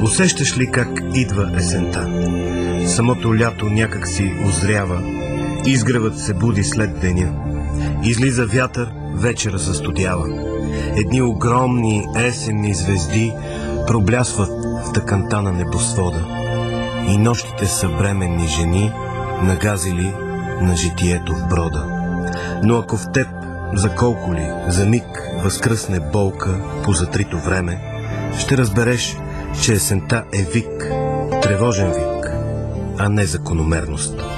Усещаш ли как идва есента? Самото лято някак си озрява, изгревът се буди след деня. Излиза вятър, вечера се студява. Едни огромни есенни звезди проблясват в тъканта на небосвода. И нощите са бременни жени, нагазили на житието в брода. Но ако в теб за колко ли, за миг възкръсне болка по затрито време, ще разбереш, че есента е вик, тревожен вик, а не закономерност.